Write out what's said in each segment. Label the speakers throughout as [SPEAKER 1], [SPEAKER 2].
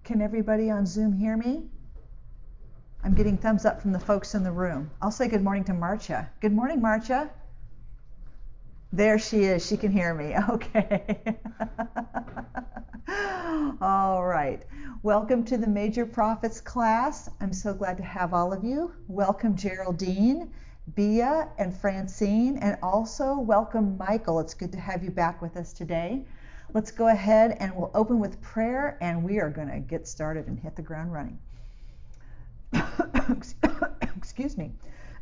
[SPEAKER 1] Can everybody on Zoom hear me? I'm getting thumbs up from the folks in the room. I'll say good morning to Marcia. Good morning, Marcia. There she is. She can hear me. Okay. All right. Welcome to the Major Prophets class. I'm so glad to have all of you. Welcome Geraldine, Bia, and Francine, and also welcome Michael. It's good to have you back with us today. Let's go ahead and we'll open with prayer, and we are going to get started and hit the ground running. Excuse me.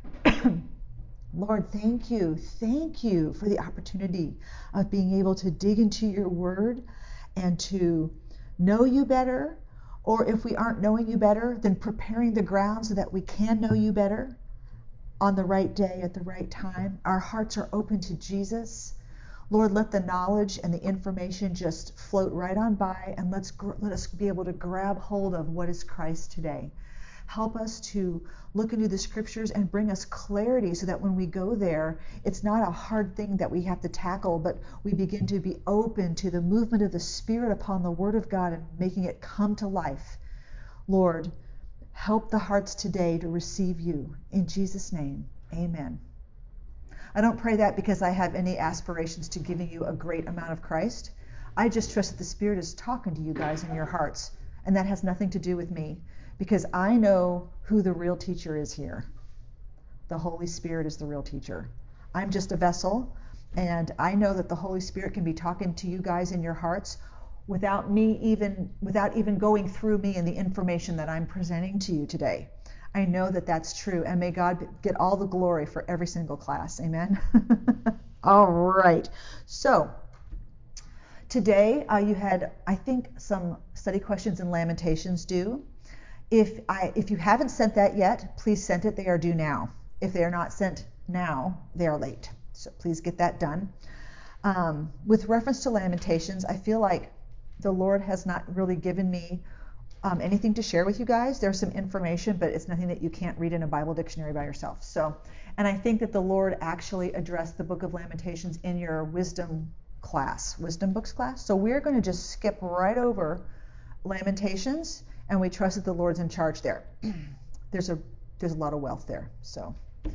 [SPEAKER 1] Lord, thank you. Thank you for the opportunity of being able to dig into your word and to know you better, or if we aren't knowing you better, then preparing the ground so that we can know you better on the right day at the right time. Our hearts are open to Jesus. Lord, let the knowledge and the information just float right on by, and let us be able to grab hold of what is Christ today. Help us to look into the scriptures and bring us clarity so that when we go there, it's not a hard thing that we have to tackle, but we begin to be open to the movement of the Spirit upon the Word of God and making it come to life. Lord, help the hearts today to receive you. In Jesus' name, amen. I don't pray that because I have any aspirations to giving you a great amount of Christ. I just trust that the Spirit is talking to you guys in your hearts, and that has nothing to do with me, because I know who the real teacher is here. The Holy Spirit is the real teacher. I'm just a vessel, and I know that the Holy Spirit can be talking to you guys in your hearts without even going through me and the information that I'm presenting to you today. I know that that's true, and may God get all the glory for every single class. Amen. All right. So today you had, I think, some study questions in Lamentations due. If you haven't sent that yet, please send it. They are due now. If they are not sent now, they are late. So please get that done. With reference to Lamentations, I feel like the Lord has not really given me anything to share with you guys. There's some information, but it's nothing that you can't read in a Bible dictionary by yourself. And I think that the Lord actually addressed the book of Lamentations in your wisdom books class. So we're going to just skip right over Lamentations, and we trust that the Lord's in charge there. There's a lot of wealth there. So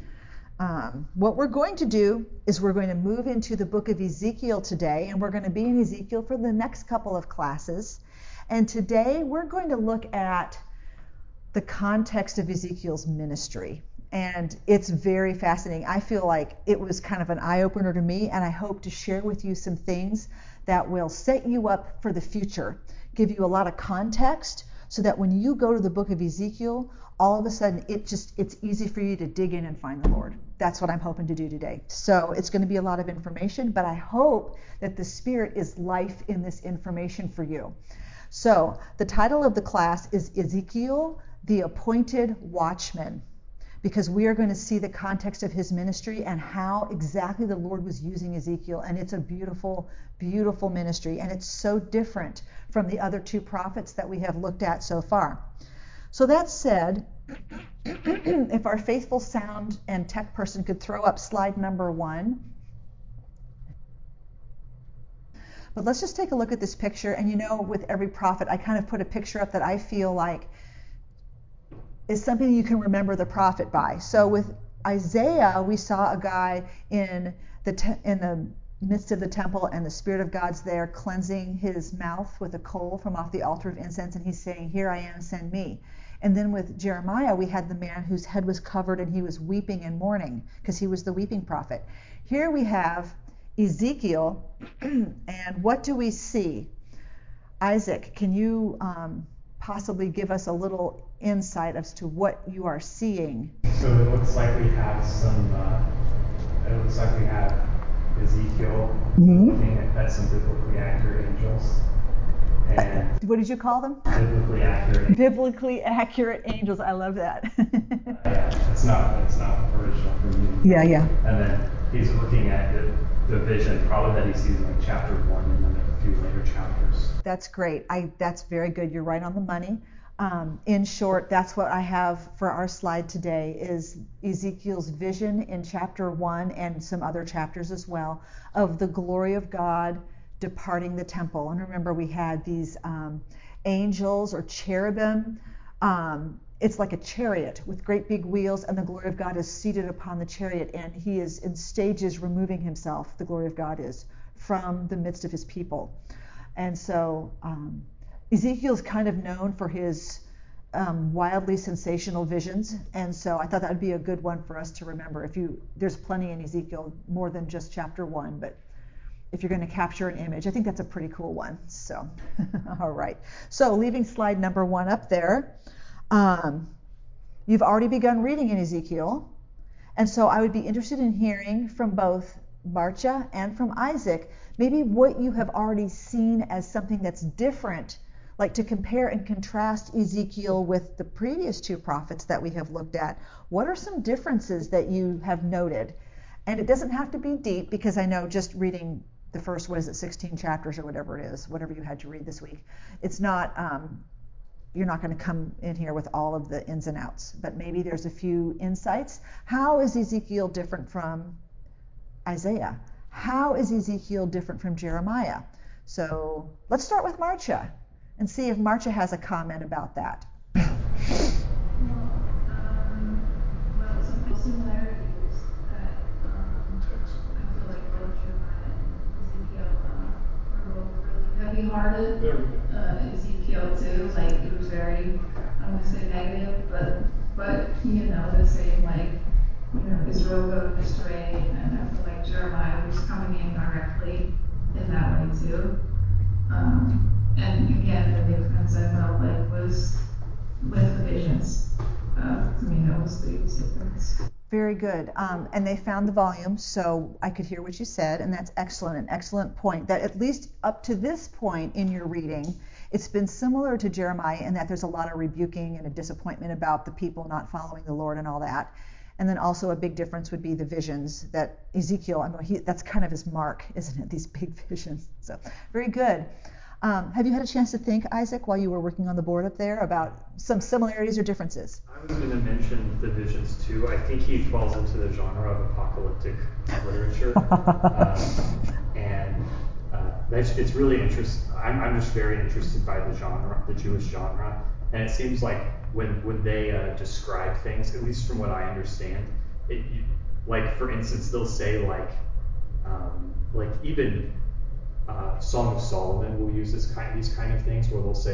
[SPEAKER 1] what we're going to do is we're going to move into the book of Ezekiel today, and we're going to be in Ezekiel for the next couple of classes. And today we're going to look at the context of Ezekiel's ministry. And it's very fascinating. I feel like it was kind of an eye-opener to me, and I hope to share with you some things that will set you up for the future, give you a lot of context, so that when you go to the book of Ezekiel, all of a sudden it's easy for you to dig in and find the Lord. That's what I'm hoping to do today. So it's going to be a lot of information, but I hope that the Spirit is life in this information for you. So the title of the class is Ezekiel, the Appointed Watchman, because we are going to see the context of his ministry and how exactly the Lord was using Ezekiel. And it's a beautiful, beautiful ministry. And it's so different from the other two prophets that we have looked at so far. So that said, if our faithful sound and tech person could throw up slide number 1. But let's just take a look at this picture. And with every prophet, I kind of put a picture up that I feel like is something you can remember the prophet by. So with Isaiah, we saw a guy in the midst of the temple, and the Spirit of God's there cleansing his mouth with a coal from off the altar of incense, and he's saying, "Here I am, send me." And then with Jeremiah, we had the man whose head was covered and he was weeping and mourning because he was the weeping prophet. Here we have Ezekiel, and what do we see? Isaac, can you possibly give us a little insight as to what you are seeing?
[SPEAKER 2] So it looks like we have Ezekiel looking at some biblically accurate angels. And
[SPEAKER 1] what did you call them?
[SPEAKER 2] Biblically accurate.
[SPEAKER 1] Biblically accurate angels. I love that.
[SPEAKER 2] Yeah, it's not original for me.
[SPEAKER 1] Yeah.
[SPEAKER 2] And then he's looking at the vision, probably that he sees in like chapter 1 and then a few later chapters.
[SPEAKER 1] That's great. That's very good. You're right on the money. In short, that's what I have for our slide today is Ezekiel's vision in chapter 1 and some other chapters as well of the glory of God departing the temple. And remember, we had these angels or cherubim. It's like a chariot with great big wheels, and the glory of God is seated upon the chariot, and he is in stages removing himself, the glory of God is, from the midst of his people. And so Ezekiel's kind of known for his wildly sensational visions, and so I thought that would be a good one for us to remember. There's plenty in Ezekiel, more than just chapter 1, but if you're going to capture an image, I think that's a pretty cool one. So, all right. So leaving slide number 1 up there, you've already begun reading in Ezekiel, and so I would be interested in hearing from both Marcia and from Isaac, maybe what you have already seen as something that's different, like to compare and contrast Ezekiel with the previous 2 prophets that we have looked at. What are some differences that you have noted? And it doesn't have to be deep, because I know just reading the first, 16 chapters or whatever it is, whatever you had to read this week, it's not, you're not going to come in here with all of the ins and outs, but maybe there's a few insights. How is Ezekiel different from Isaiah? How is Ezekiel different from Jeremiah? So let's start with Marcia and see if Marcia has a comment about that.
[SPEAKER 3] Some similarities that I feel like both Jeremiah and Ezekiel were both really heavy-hearted. Ezekiel too, like it was very, I don't want to say negative, but the same, like Israel going astray, and I feel like Jeremiah was coming in directly in that way too. And again, the difference I felt like was with the visions. To me, that was the biggest difference.
[SPEAKER 1] Very good. And they found the volume, so I could hear what you said, and that's excellent, an excellent point. That at least up to this point in your reading, it's been similar to Jeremiah in that there's a lot of rebuking and a disappointment about the people not following the Lord and all that. And then also a big difference would be the visions that Ezekiel, that's kind of his mark, isn't it? These big visions. So very good. Have you had a chance to think, Isaac, while you were working on the board up there, about some similarities or differences?
[SPEAKER 2] I was going to mention the visions too. I think he falls into the genre of apocalyptic literature, and it's really interesting. I'm just very interested by the genre, the Jewish genre, and it seems like when they describe things, at least from what I understand, like for instance, they'll say like even Song of Solomon will use these kind of things where they'll say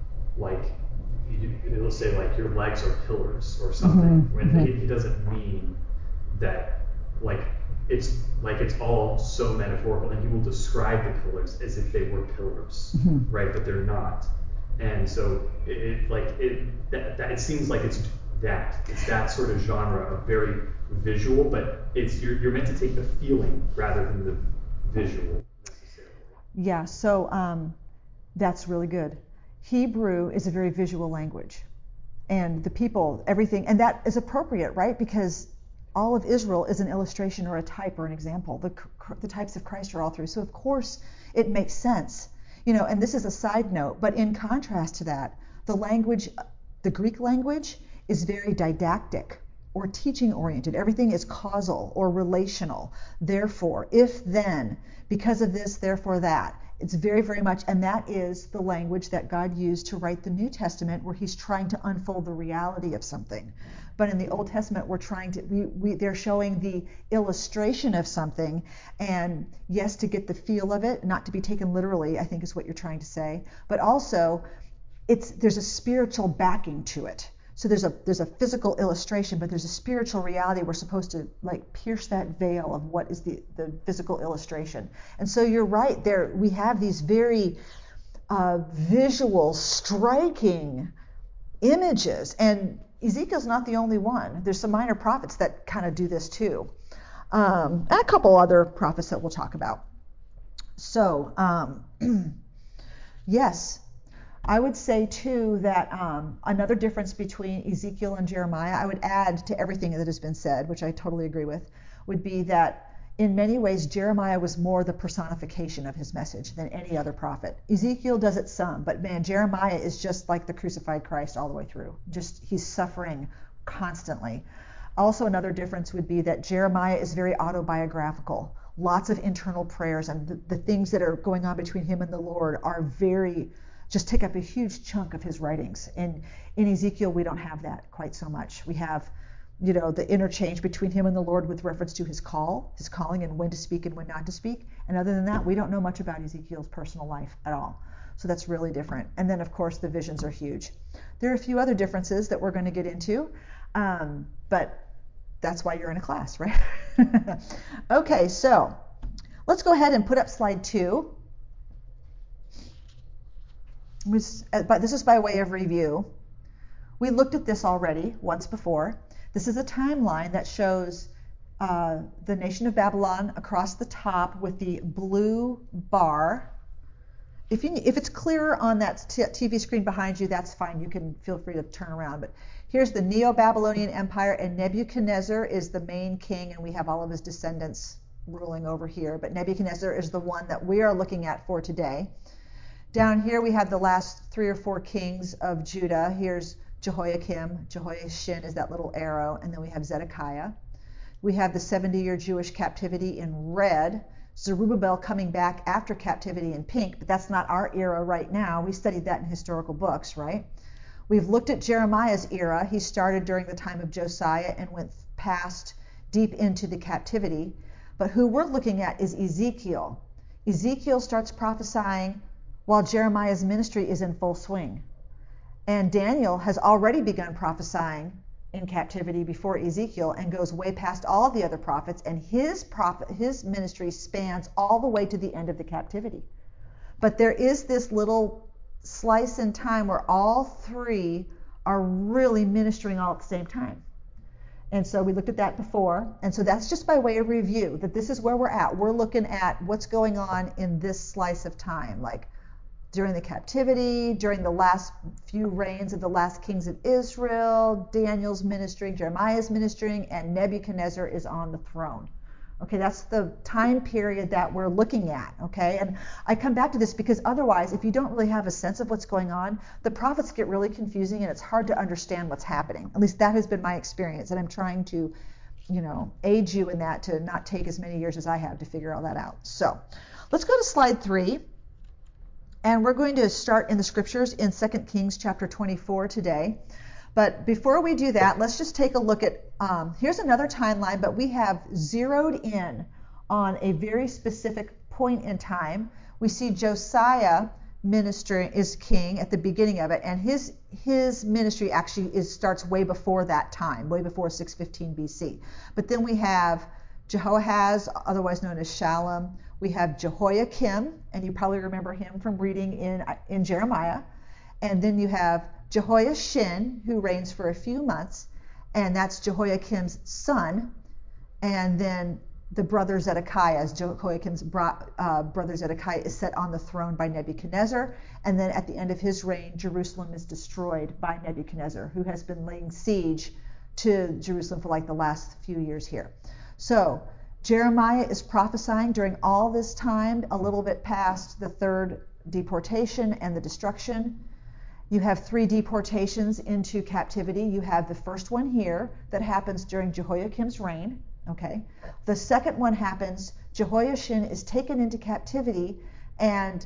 [SPEAKER 2] they'll say like your legs are pillars or something, when he doesn't mean that, it's all so metaphorical, and he will describe the pillars as if they were pillars, right? But they're not. And so it seems like it's that sort of genre of very visual, but you're meant to take the feeling rather than the visual necessarily.
[SPEAKER 1] Yeah, so that's really good. Hebrew is a very visual language, and the people, everything, and that is appropriate, right? Because all of Israel is an illustration or a type or an example. The types of Christ are all through. So of course it makes sense. And this is a side note, but in contrast to that, the Greek language is very didactic or teaching oriented. Everything is causal or relational. Therefore, if then, because of this, therefore that. It's very, very much, and that is the language that God used to write the New Testament, where he's trying to unfold the reality of something. But in the Old Testament, they're showing the illustration of something, and yes, to get the feel of it, not to be taken literally, I think is what you're trying to say, but also there's a spiritual backing to it. So there's a physical illustration, but there's a spiritual reality. We're supposed to pierce that veil of what is the physical illustration. And so you're right, there we have these very visual, striking images. And Ezekiel's not the only one. There's some minor prophets that kind of do this too. And a couple other prophets that we'll talk about. So, yes. I would say too that another difference between Ezekiel and Jeremiah, I would add to everything that has been said, which I totally agree with, would be that in many ways Jeremiah was more the personification of his message than any other prophet. Ezekiel does it some, but man, Jeremiah is just like the crucified Christ all the way through. Just he's suffering constantly. Also, another difference would be that Jeremiah is very autobiographical. Lots of internal prayers, and the things that are going on between him and the Lord are very just take up a huge chunk of his writings. And in Ezekiel, we don't have that quite so much. We have, the interchange between him and the Lord with reference to his calling, and when to speak and when not to speak. And other than that, we don't know much about Ezekiel's personal life at all. So that's really different. And then, of course, the visions are huge. There are a few other differences that we're going to get into, but that's why you're in a class, right? Okay, so let's go ahead and put up slide 2. But this is by way of review. We looked at this already once before. This is a timeline that shows the nation of Babylon across the top with the blue bar. If it's clearer on that TV screen behind you, that's fine. You can feel free to turn around. But here's the Neo-Babylonian Empire, and Nebuchadnezzar is the main king, and we have all of his descendants ruling over here. But Nebuchadnezzar is the one that we are looking at for today. Down here we have the last 3 or 4 kings of Judah. Here's Jehoiakim. Jehoiachin is that little arrow. And then we have Zedekiah. We have the 70-year Jewish captivity in red. Zerubbabel coming back after captivity in pink, but that's not our era right now. We studied that in historical books, right? We've looked at Jeremiah's era. He started during the time of Josiah and went past deep into the captivity. But who we're looking at is Ezekiel. Ezekiel starts prophesying while Jeremiah's ministry is in full swing. And Daniel has already begun prophesying in captivity before Ezekiel and goes way past all of the other prophets, and his ministry spans all the way to the end of the captivity. But there is this little slice in time where all 3 are really ministering all at the same time. And so we looked at that before. And so that's just by way of review, that this is where we're at. We're looking at what's going on in this slice of time, like during the captivity, during the last few reigns of the last kings of Israel, Daniel's ministering, Jeremiah's ministering, and Nebuchadnezzar is on the throne. Okay, that's the time period that we're looking at, okay? And I come back to this because otherwise, if you don't really have a sense of what's going on, the prophets get really confusing and it's hard to understand what's happening. At least that has been my experience, and I'm trying to, aid you in that, to not take as many years as I have to figure all that out. So let's go to slide 3. And we're going to start in the scriptures in 2 Kings chapter 24 today. But before we do that, let's just take a look at, here's another timeline, but we have zeroed in on a very specific point in time. We see Josiah ministering is king at the beginning of it, and his ministry actually starts way before that time, way before 615 BC. But then we have Jehoahaz, otherwise known as Shallum. We have Jehoiakim, and you probably remember him from reading in Jeremiah. And then you have Jehoiachin, who reigns for a few months, and that's Jehoiakim's son. And then the brother Zedekiah, Jehoiakim's brother Zedekiah, is set on the throne by Nebuchadnezzar. And then at the end of his reign, Jerusalem is destroyed by Nebuchadnezzar, who has been laying siege to Jerusalem for like the last few years here. So Jeremiah is prophesying during all this time, a little bit past the 3rd deportation and the destruction. You have 3 deportations into captivity. You have the first one here that happens during Jehoiakim's reign. Okay. The second one happens, Jehoiachin is taken into captivity, and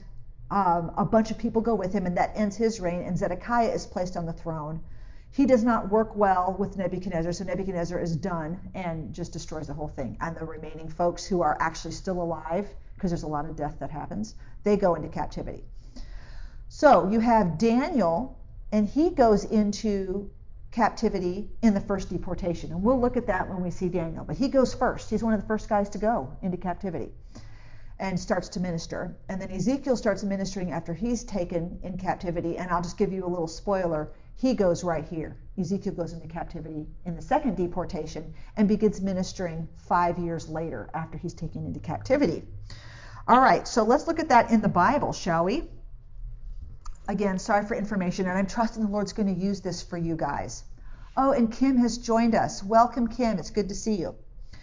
[SPEAKER 1] a bunch of people go with him, and that ends his reign, and Zedekiah is placed on the throne. He does not work well with Nebuchadnezzar, so Nebuchadnezzar is done and just destroys the whole thing. And the remaining folks who are actually still alive, because there's a lot of death that happens, they go into captivity. So you have Daniel, and he goes into captivity in the first deportation. And we'll look at that when we see Daniel. But he goes first. He's one of the first guys to go into captivity and starts to minister. And then Ezekiel starts ministering after he's taken in captivity. And I'll just give you a little spoiler. He goes right here. Ezekiel goes into captivity in the second deportation and begins ministering 5 years later after he's taken into captivity. All right, so let's look at that in the Bible, shall we? Again, sorry for information, and I'm trusting the Lord's going to use this for you guys. Oh, and Kim has joined us. Welcome, Kim. It's good to see you.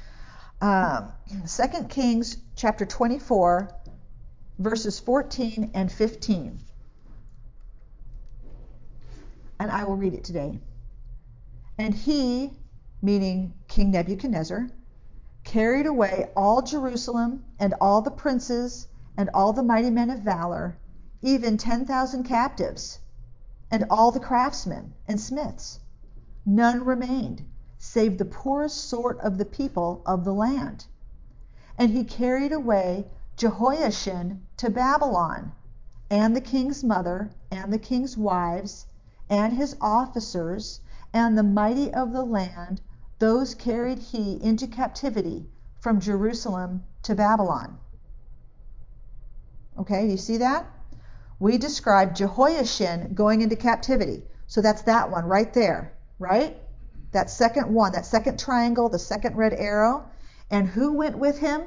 [SPEAKER 1] 2 Kings chapter 24, verses 14 and 15. And I will read it today. And he, meaning King Nebuchadnezzar, carried away all Jerusalem and all the princes and all the mighty men of valor, even 10,000 captives, and all the craftsmen and smiths. None remained, save the poorest sort of the people of the land. And he carried away Jehoiachin to Babylon, and the king's mother, and the king's wives, and his officers, and the mighty of the land, those carried he into captivity from Jerusalem to Babylon. Okay, do you see that? We described Jehoiachin going into captivity. So that's that one right there, right? That second one, that second triangle, the second red arrow. And who went with him?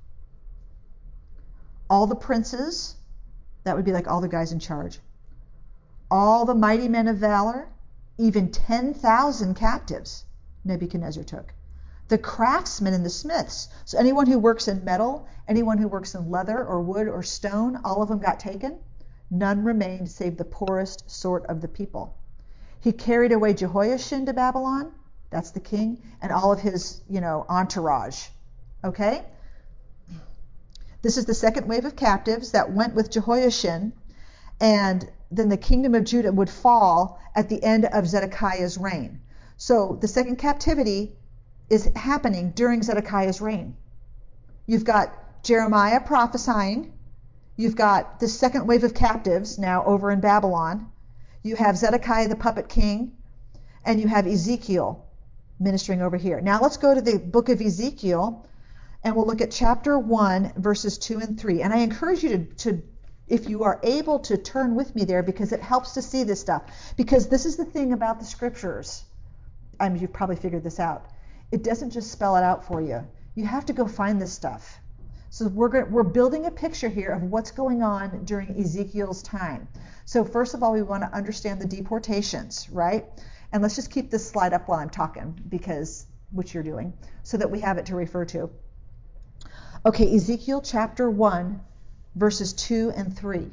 [SPEAKER 1] All the princes. That would be like all the guys in charge. All the mighty men of valor, even 10,000 captives Nebuchadnezzar took. The craftsmen and the smiths. So anyone who works in metal, anyone who works in leather or wood or stone, all of them got taken. None remained save the poorest sort of the people. He carried away Jehoiachin to Babylon, that's the king, and all of his, entourage. Okay? This is the second wave of captives that went with Jehoiachin, and then the kingdom of Judah would fall at the end of Zedekiah's reign. So the second captivity is happening during Zedekiah's reign. You've got Jeremiah prophesying. You've got the second wave of captives now over in Babylon. You have Zedekiah the puppet king, and you have Ezekiel ministering over here. Now let's go to the book of Ezekiel, and we'll look at chapter 1, verses 2 and 3. And I encourage you to, if you are able to, turn with me there, because it helps to see this stuff. Because this is the thing about the scriptures. I mean, you've probably figured this out. It doesn't just spell it out for you. You have to go find this stuff. So we're building a picture here of what's going on during Ezekiel's time. So first of all, we want to understand the deportations, right? And let's just keep this slide up while I'm talking, which you're doing, so that we have it to refer to. Okay, Ezekiel chapter 1, verses 2 and 3.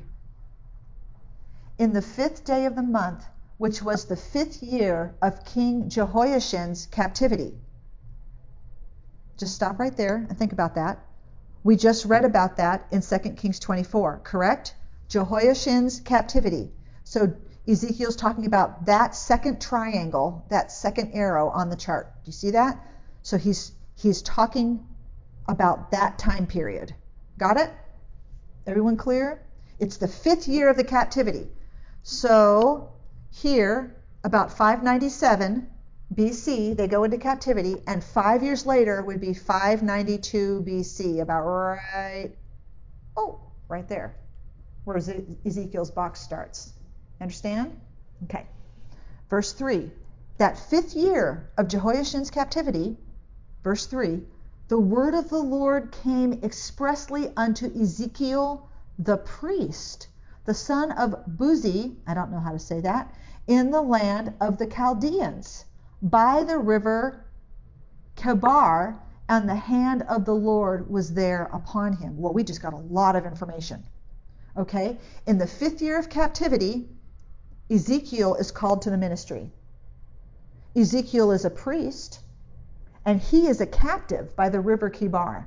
[SPEAKER 1] In the 5th day of the month, which was the 5th year of King Jehoiachin's captivity. Just stop right there and think about that. We just read about that in 2 Kings 24, correct? Jehoiachin's captivity. So Ezekiel's talking about that second triangle, that second arrow on the chart. Do you see that? So he's talking about that time period. Got it? Everyone clear? It's the 5th year of the captivity. So here, about 597 BC, they go into captivity, and 5 years later would be 592 BC, about right there, where Ezekiel's box starts. Understand? Okay. Verse 3, that 5th year of Jehoiachin's captivity, verse 3, the word of the Lord came expressly unto Ezekiel the priest, the son of Buzi, I don't know how to say that, in the land of the Chaldeans, by the river Kebar, and the hand of the Lord was there upon him. Well, we just got a lot of information. Okay? In the 5th year of captivity, Ezekiel is called to the ministry. Ezekiel is a priest, and he is a captive by the river Kebar.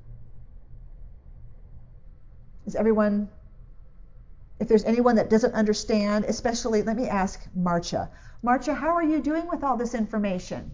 [SPEAKER 1] Is everyone, if there's anyone that doesn't understand, especially, let me ask Marcia. Marcia, how are you doing with all this information?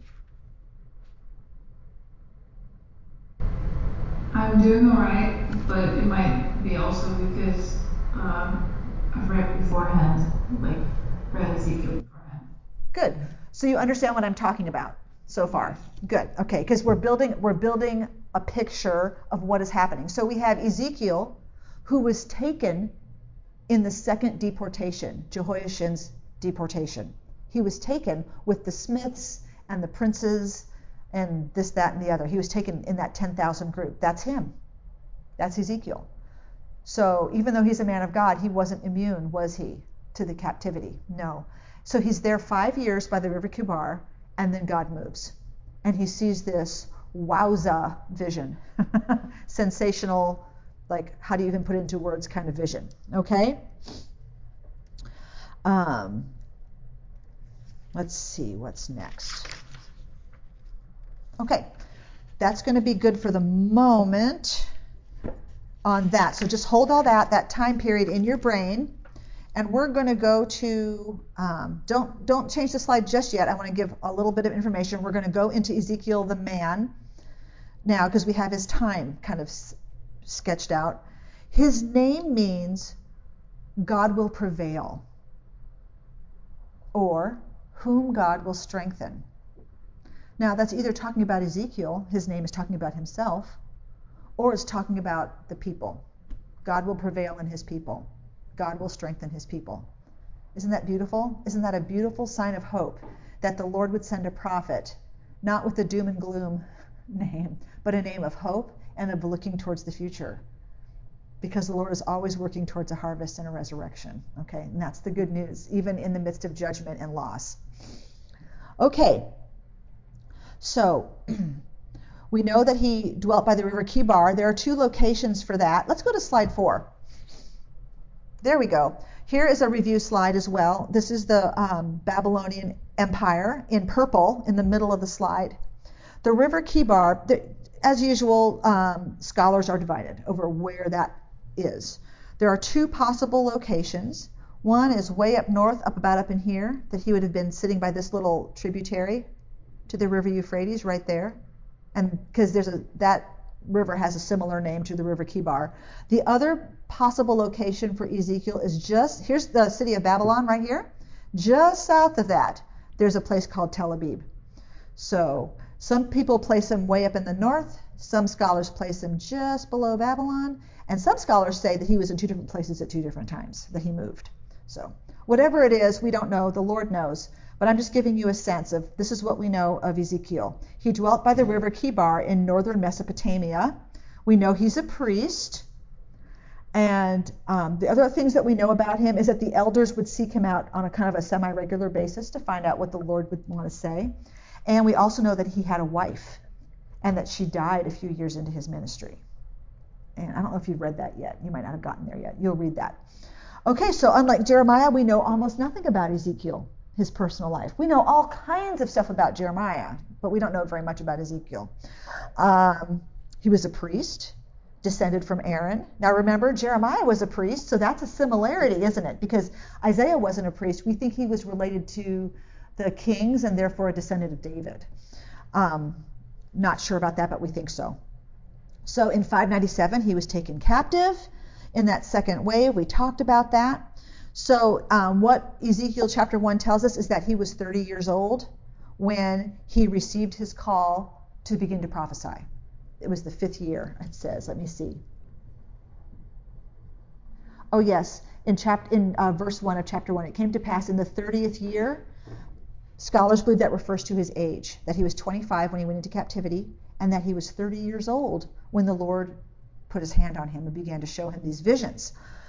[SPEAKER 3] I'm doing all right, but it might be also because I've read beforehand, read Ezekiel beforehand.
[SPEAKER 1] Good. So you understand what I'm talking about so far. Good. Okay, because we're building a picture of what is happening. So we have Ezekiel, who was taken in the second deportation, Jehoiachin's deportation. He was taken with the smiths and the princes and this, that, and the other. He was taken in that 10,000 group. That's him. That's Ezekiel. So even though he's a man of God, he wasn't immune, was he, to the captivity? No. So he's there 5 years by the river Kebar, and then God moves. And he sees this wowza vision. Sensational, how do you even put it into words kind of vision. Okay? Let's see what's next. Okay, that's going to be good for the moment. on that. So just hold all that time period in your brain. And we're going to go to, don't change the slide just yet. I want to give a little bit of information. We're going to go into Ezekiel the man now because we have his time kind of sketched out. His name means God will prevail, or whom God will strengthen. Now that's either talking about Ezekiel, his name is talking about himself, or it's talking about the people. God will prevail in his people. God will strengthen his people. Isn't that beautiful? Isn't that a beautiful sign of hope that the Lord would send a prophet, not with a doom and gloom name, but a name of hope and of looking towards the future? Because the Lord is always working towards a harvest and a resurrection. Okay, and that's the good news, even in the midst of judgment and loss. Okay, so we know that he dwelt by the river Kibar. There are 2 locations for that. Let's go to slide 4. There we go. Here is a review slide as well. This is the Babylonian Empire in purple in the middle of the slide. The river Kibar, as usual, scholars are divided over where that is. There are 2 possible locations. One is way up north, about up in here, that he would have been sitting by this little tributary to the river Euphrates right there. And because that river has a similar name to the river Kibar. The other possible location for Ezekiel is here's the city of Babylon right here. Just south of that, there's a place called Tel Aviv. So some people place him way up in the north. Some scholars place him just below Babylon. And some scholars say that he was in 2 different places at 2 different times, that he moved. So whatever it is, we don't know. The Lord knows. But I'm just giving you a sense of this is what we know of Ezekiel. He dwelt by the river Kibar in northern Mesopotamia. We know he's a priest. And the other things that we know about him is that the elders would seek him out on a kind of a semi-regular basis to find out what the Lord would want to say. And we also know that he had a wife and that she died a few years into his ministry. And I don't know if you've read that yet. You might not have gotten there yet. You'll read that. Okay, so unlike Jeremiah, we know almost nothing about Ezekiel, his personal life. We know all kinds of stuff about Jeremiah, but we don't know very much about Ezekiel. He was a priest, descended from Aaron. Now remember, Jeremiah was a priest, so that's a similarity, isn't it? Because Isaiah wasn't a priest. We think he was related to the kings and therefore a descendant of David. Not sure about that, but we think so. So in 597, he was taken captive. In that second wave, we talked about that. So what Ezekiel chapter 1 tells us is that he was 30 years old when he received his call to begin to prophesy. It was the 5th year, it says. Let me see. Oh, yes. In verse 1 of chapter 1, it came to pass in the 30th year. Scholars believe that refers to his age, that he was 25 when he went into captivity, and that he was 30 years old when the Lord put his hand on him and began to show him these visions.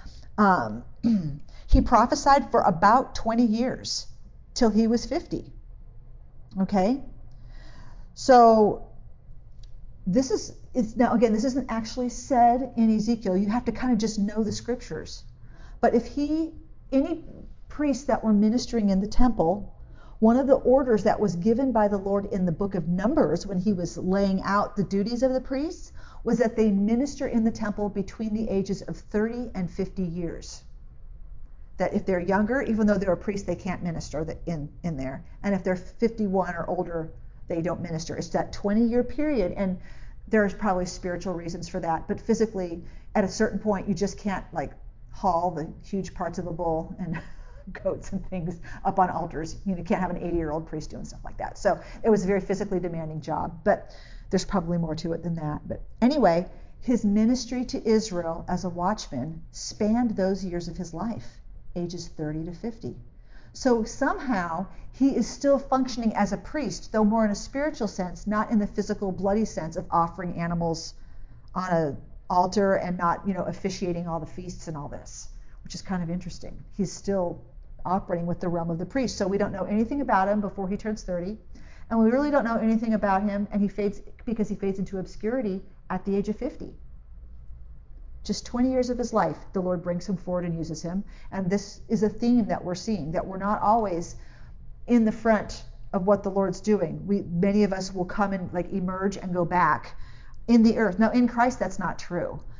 [SPEAKER 1] He prophesied for about 20 years till he was 50. Okay? So this isn't actually said in Ezekiel. You have to kind of just know the scriptures. But if any priests that were ministering in the temple, one of the orders that was given by the Lord in the book of Numbers when he was laying out the duties of the priests was that they minister in the temple between the ages of 30 and 50 years. That if they're younger, even though they're a priest, they can't minister in there. And if they're 51 or older, they don't minister. It's that 20-year period, and there's probably spiritual reasons for that. But physically, at a certain point, you just can't haul the huge parts of a bull and goats and things up on altars. You can't have an 80-year-old priest doing stuff like that. So it was a very physically demanding job. But there's probably more to it than that. But anyway, his ministry to Israel as a watchman spanned those years of his life, ages 30 to 50. So somehow he is still functioning as a priest, though more in a spiritual sense, not in the physical bloody sense of offering animals on an altar and not, officiating all the feasts and all this, which is kind of interesting. He's still operating with the realm of the priest. So we don't know anything about him before he turns 30. And we really don't know anything about him, and he fades into obscurity at the age of 50. Just 20 years of his life, the Lord brings him forward and uses him. And this is a theme that we're seeing, that we're not always in the front of what the Lord's doing. Many of us will come and emerge and go back in the earth. Now, in Christ, that's not true.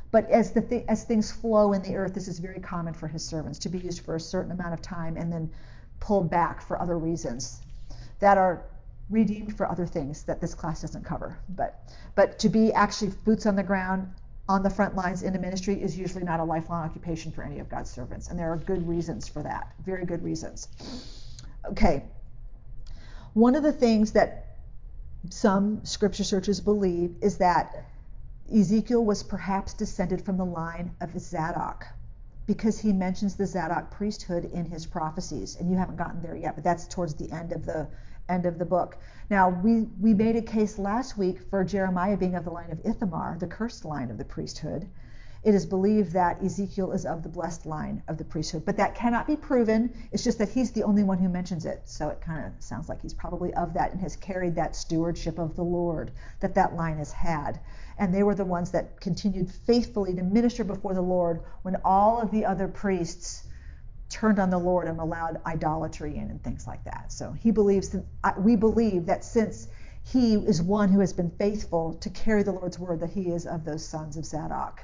[SPEAKER 1] But as things flow in the earth, this is very common for his servants to be used for a certain amount of time and then pulled back for other reasons that are redeemed for other things that this class doesn't cover. But to be actually boots on the ground, on the front lines in a ministry is usually not a lifelong occupation for any of God's servants. And there are good reasons for that, very good reasons. Okay. One of the things that some scripture searchers believe is that Ezekiel was perhaps descended from the line of Zadok, because he mentions the Zadok priesthood in his prophecies, and you haven't gotten there yet, but that's towards the end of the book. Now, we made a case last week for Jeremiah being of the line of Ithamar, the cursed line of the priesthood. It is believed that Ezekiel is of the blessed line of the priesthood, but that cannot be proven. It's just that he's the only one who mentions it, so it kind of sounds like he's probably of that and has carried that stewardship of the Lord that line has had. And they were the ones that continued faithfully to minister before the Lord when all of the other priests turned on the Lord and allowed idolatry in and things like that. So we believe that since he is one who has been faithful to carry the Lord's word, that he is of those sons of Zadok.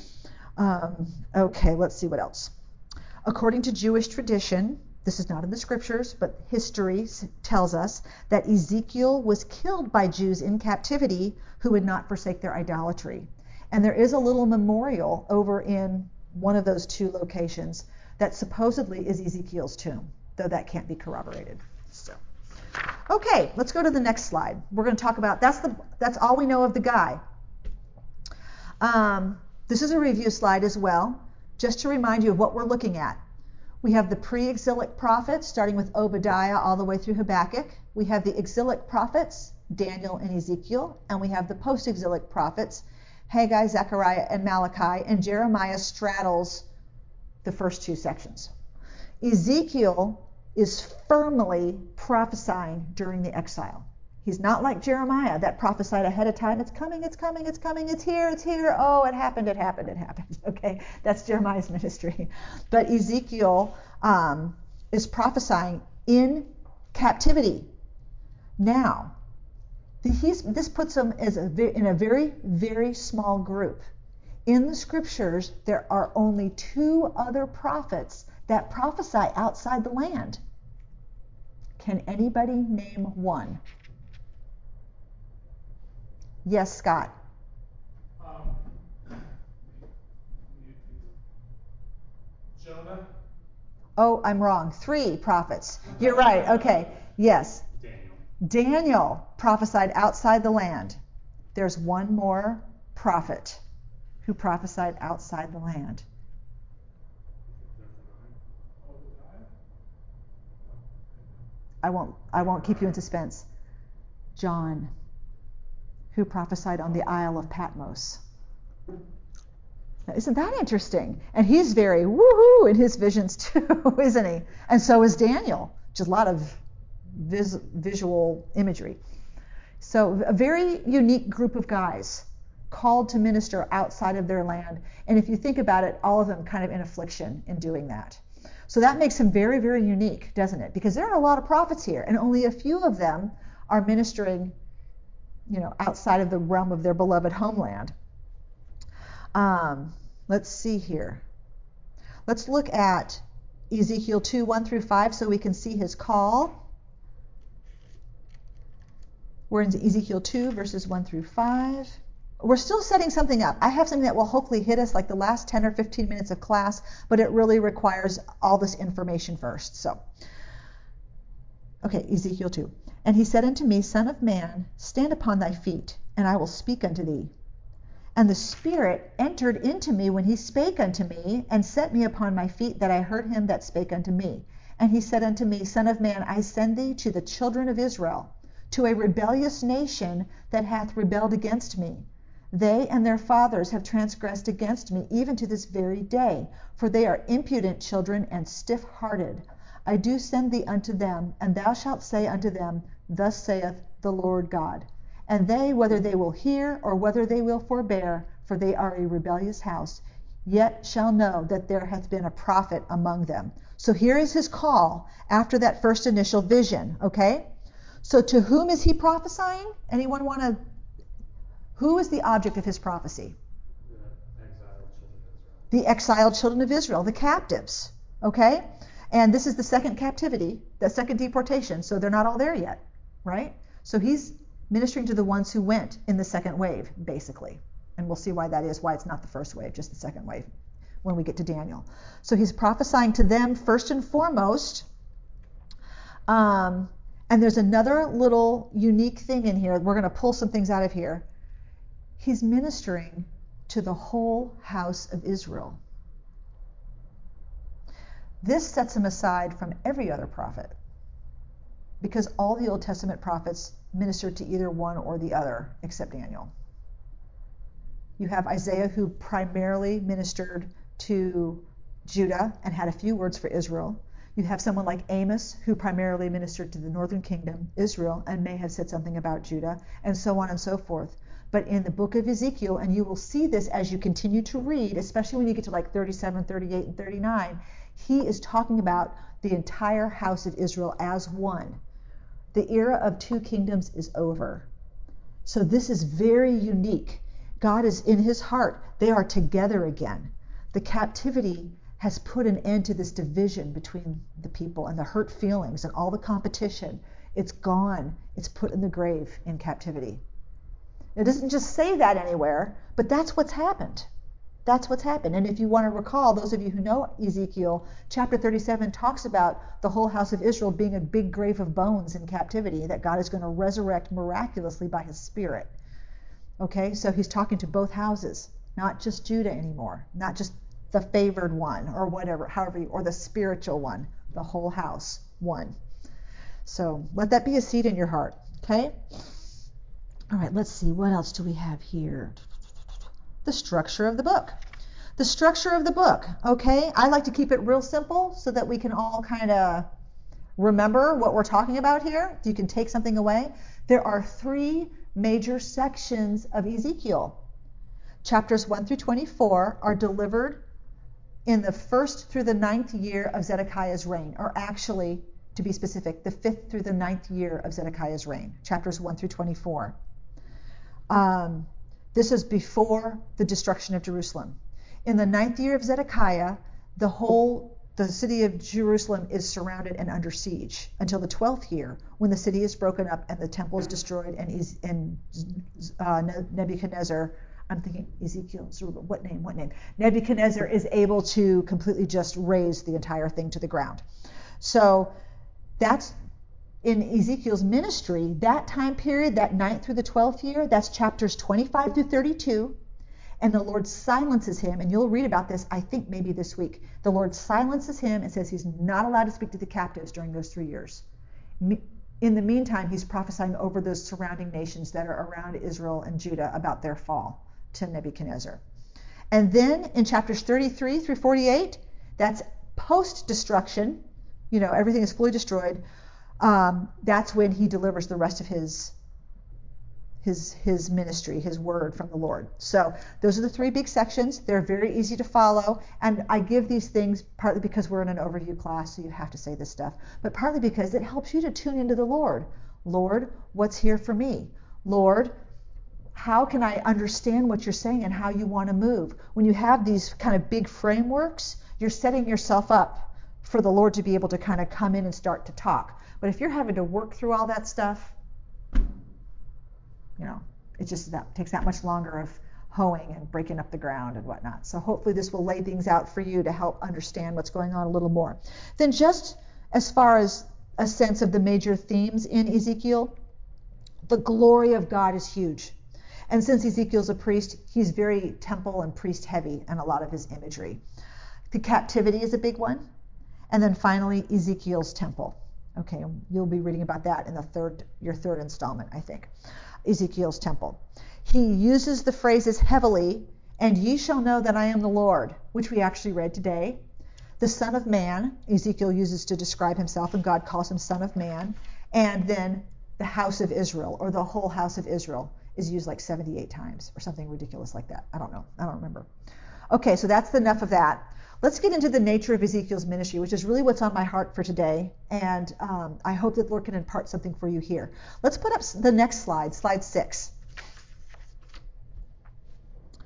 [SPEAKER 1] Okay, let's see what else. According to Jewish tradition, this is not in the scriptures, but history tells us that Ezekiel was killed by Jews in captivity who would not forsake their idolatry. And there is a little memorial over in one of those two locations that supposedly is Ezekiel's tomb, though that can't be corroborated. So, okay, let's go to the next slide. We're going to talk about, that's all we know of the guy. This is a review slide as well, just to remind you of what we're looking at. We have the pre-exilic prophets, starting with Obadiah all the way through Habakkuk. We have the exilic prophets, Daniel and Ezekiel, and we have the post-exilic prophets, Haggai, Zechariah, and Malachi, and Jeremiah straddles the first two sections. Ezekiel is firmly prophesying during the exile. He's not like Jeremiah that prophesied ahead of time. It's coming, it's coming, it's coming, it's here, it's here. Oh, it happened, it happened, it happened. Okay, that's Jeremiah's ministry. But Ezekiel is prophesying in captivity. Now, this puts him in a very, very small group. In the scriptures, there are only two other prophets that prophesy outside the land. Can anybody name one? Yes, Scott.
[SPEAKER 4] Jonah.
[SPEAKER 1] Oh, I'm wrong. 3 prophets. You're right. Okay. Yes. Daniel prophesied outside the land. There's one more prophet who prophesied outside the land. I won't keep you in suspense. John, who prophesied on the Isle of Patmos. Now, isn't that interesting? And he's very woohoo in his visions too, isn't he? And so is Daniel. Just a lot of visual imagery. So a very unique group of guys called to minister outside of their land. And if you think about it, all of them kind of in affliction in doing that. So that makes him very, very unique, doesn't it? Because there are a lot of prophets here, and only a few of them are ministering, outside of the realm of their beloved homeland. Let's see here. Let's look at Ezekiel 2, 1 through 5 so we can see his call. We're in Ezekiel 2, verses 1 through 5. We're still setting something up. I have something that will hopefully hit us like the last 10 or 15 minutes of class, but it really requires all this information first. So, okay, Ezekiel 2. And he said unto me, Son of man, stand upon thy feet, and I will speak unto thee. And the Spirit entered into me when he spake unto me, and set me upon my feet, that I heard him that spake unto me. And he said unto me, Son of man, I send thee to the children of Israel, to a rebellious nation that hath rebelled against me. They and their fathers have transgressed against me, even to this very day, for they are impudent children and stiff-hearted. I do send thee unto them, and thou shalt say unto them, Thus saith the Lord God. And they, whether they will hear or whether they will forbear, for they are a rebellious house, yet shall know that there hath been a prophet among them. So here is his call after that first initial vision, okay? So to whom is he prophesying? Anyone want to... Who is the object of his prophecy?
[SPEAKER 2] The exile.
[SPEAKER 1] the exiled children of Israel, the captives. Okay? And this is the second captivity, the second deportation, so they're not all there yet, right? So he's ministering to the ones who went in the second wave, basically. And we'll see why that is, why it's not the first wave, just the second wave when we get to Daniel. So he's prophesying to them first and foremost. And there's another little unique thing in here. We're going to pull some things out of here. He's ministering to the whole house of Israel. This sets him aside from every other prophet, because all the Old Testament prophets ministered to either one or the other except Daniel. You have Isaiah, who primarily ministered to Judah and had a few words for Israel. You have someone like Amos, who primarily ministered to the northern kingdom, Israel, and may have said something about Judah, and so on and so forth. But in the book of Ezekiel, and you will see this as you continue to read, especially when you get to like 37, 38, and 39, he is talking about the entire house of Israel as one. The era of two kingdoms is over. So this is very unique. God is in his heart. They are together again. The captivity has put an end to this division between the people and the hurt feelings and all the competition. It's gone. It's put in the grave in captivity. It doesn't just say that anywhere, but that's what's happened. That's what's happened. And if you want to recall, those of you who know Ezekiel, chapter 37 talks about the whole house of Israel being a big grave of bones in captivity that God is going to resurrect miraculously by his Spirit. Okay, so he's talking to both houses, not just Judah anymore, not just the favored one or whatever, however, or the spiritual one, the whole house, one. So let that be a seed in your heart, okay? All right, let's see, what else do we have here? The structure of the book. The structure of the book, okay? I like to keep it real simple so that we can all kind of remember what we're talking about here. You can take something away. There are 3 major sections of Ezekiel. Chapters 1 through 24 are delivered in the 1st through the 9th year of Zedekiah's reign, or actually, to be specific, the 5th through the 9th year of Zedekiah's reign, chapters 1 through 24. This is before the destruction of Jerusalem. In the 9th year of Zedekiah, the city of Jerusalem is surrounded and under siege until the 12th year, when the city is broken up and the temple is destroyed, and Nebuchadnezzar, I'm thinking Ezekiel, what name? Nebuchadnezzar is able to completely just raze the entire thing to the ground. So that's in Ezekiel's ministry, that time period, that 9th through the 12th year, that's chapters 25 through 32. And the Lord silences him, and you'll read about this, I think, maybe this week. The Lord silences him and says he's not allowed to speak to the captives during those 3 years. In the meantime, he's prophesying over those surrounding nations that are around Israel and Judah about their fall to Nebuchadnezzar. And then in chapters 33 through 48, that's post-destruction, everything is fully destroyed. That's when he delivers the rest of his ministry, his word from the Lord. So those are the 3 big sections. They're very easy to follow. And I give these things partly because we're in an overview class, so you have to say this stuff, but partly because it helps you to tune into the Lord. Lord, what's here for me? Lord, how can I understand what you're saying and how you want to move? When you have these kind of big frameworks, you're setting yourself up for the Lord to be able to kind of come in and start to talk. But if you're having to work through all that stuff, it just takes that much longer of hoeing and breaking up the ground and whatnot. So hopefully this will lay things out for you to help understand what's going on a little more. Then just as far as a sense of the major themes in Ezekiel, the glory of God is huge. And since Ezekiel's a priest, he's very temple and priest heavy in a lot of his imagery. The captivity is a big one. And then finally, Ezekiel's temple. Okay, you'll be reading about that in your third installment, I think. Ezekiel's temple. He uses the phrases heavily, and ye shall know that I am the Lord, which we actually read today. The Son of Man, Ezekiel uses to describe himself, and God calls him Son of Man. And then the house of Israel, or the whole house of Israel, is used like 78 times, or something ridiculous like that. I don't know. I don't remember. Okay, so that's enough of that. Let's get into the nature of Ezekiel's ministry, which is really what's on my heart for today. And I hope that the Lord can impart something for you here. Let's put up the next slide, slide 6.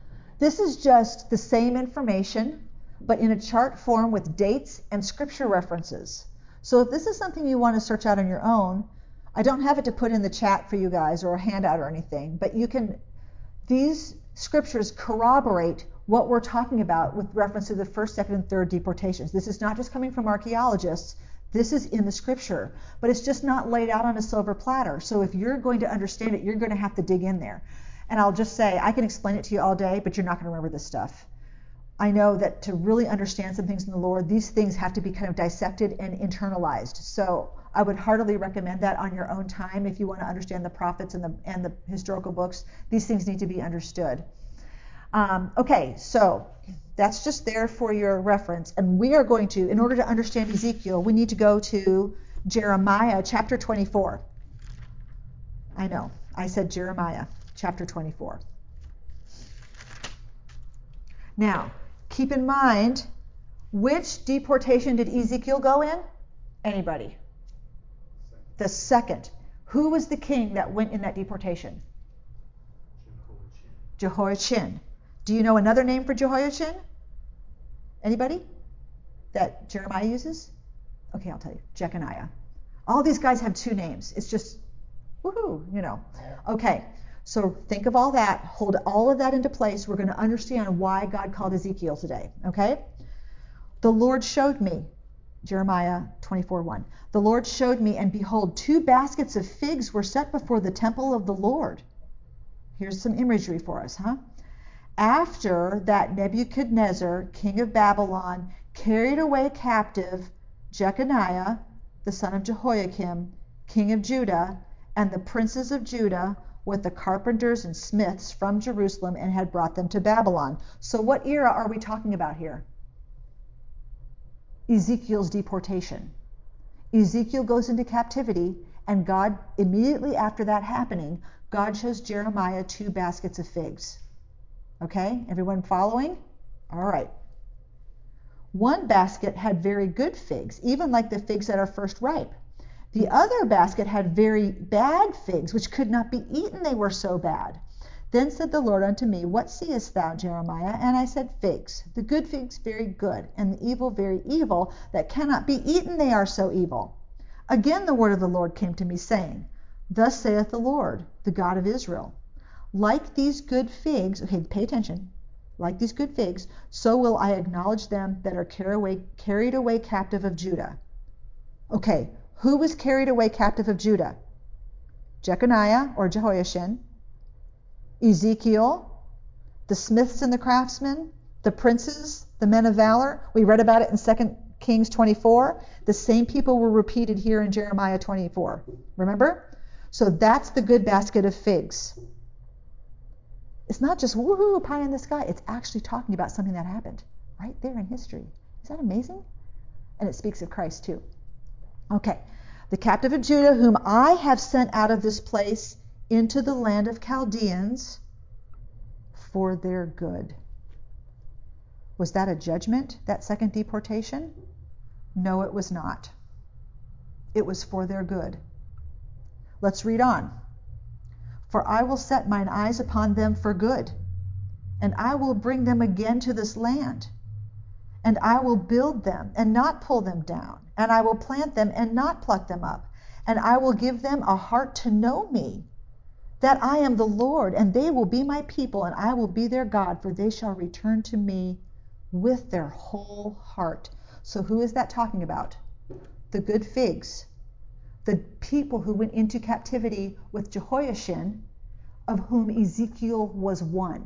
[SPEAKER 1] This is just the same information, but in a chart form with dates and scripture references. So if this is something you want to search out on your own, I don't have it to put in the chat for you guys or a handout or anything, but these scriptures corroborate what we're talking about with reference to the first, second, and third deportations. This is not just coming from archaeologists. This is in the scripture, but it's just not laid out on a silver platter. So if you're going to understand it, you're going to have to dig in there. And I'll just say, I can explain it to you all day, but you're not going to remember this stuff. I know that to really understand some things in the Lord, these things have to be kind of dissected and internalized. So I would heartily recommend that on your own time if you want to understand the prophets and the historical books. These things need to be understood. Okay, so that's just there for your reference. And we are going to, in order to understand Ezekiel, we need to go to Jeremiah chapter 24. I know, I said Jeremiah chapter 24. Now, keep in mind, which deportation did Ezekiel go in? Anybody? The second. Who was the king that went in that deportation? Jehoiachin. Do you know another name for Jehoiachin? Anybody that Jeremiah uses? Okay, I'll tell you. Jeconiah. All these guys have two names. It's just, woohoo, you know. Okay, so think of all that. Hold all of that into place. We're going to understand why God called Ezekiel today, okay? The Lord showed me, Jeremiah 24:1. The Lord showed me, and behold, 2 baskets of figs were set before the temple of the Lord. Here's some imagery for us, huh? After that Nebuchadnezzar, king of Babylon, carried away captive Jeconiah, the son of Jehoiakim, king of Judah, and the princes of Judah with the carpenters and smiths from Jerusalem, and had brought them to Babylon. So what era are we talking about here? Ezekiel's deportation. Ezekiel goes into captivity, and God, immediately after that happening, God shows Jeremiah 2 baskets of figs. Okay, everyone following? All right. One basket had very good figs, even like the figs that are first ripe. The other basket had very bad figs, which could not be eaten, they were so bad. Then said the Lord unto me, What seest thou, Jeremiah? And I said, Figs. The good figs very good, and the evil very evil, that cannot be eaten, they are so evil. Again the word of the Lord came to me, saying, Thus saith the Lord, the God of Israel, like these good figs, okay, pay attention, like these good figs, so will I acknowledge them that are carried away captive of Judah. Okay, who was carried away captive of Judah? Jeconiah or Jehoiachin, Ezekiel, the smiths and the craftsmen, the princes, the men of valor. We read about it in 2 Kings 24. The same people were repeated here in Jeremiah 24. Remember? So that's the good basket of figs. It's not just woohoo, pie in the sky. It's actually talking about something that happened right there in history. Is that amazing? And it speaks of Christ too. Okay. The captive of Judah, whom I have sent out of this place into the land of Chaldeans for their good. Was that a judgment, that second deportation? No, it was not. It was for their good. Let's read on. For I will set mine eyes upon them for good, and I will bring them again to this land. And I will build them and not pull them down, and I will plant them and not pluck them up, and I will give them a heart to know me, that I am the Lord, and they will be my people, and I will be their God, for they shall return to me with their whole heart. So who is that talking about? The good figs. The people who went into captivity with Jehoiachin, of whom Ezekiel was one.